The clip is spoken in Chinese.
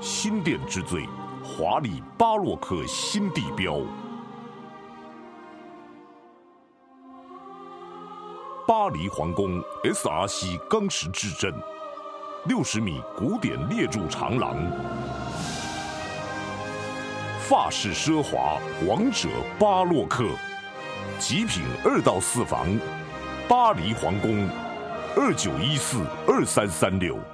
新店之最，华丽巴洛克新地标。巴黎皇宫 SRC 钢石制阵，60米古典列柱长廊，法式奢华，王者巴洛克，极品2到4房，巴黎皇宫，29142336。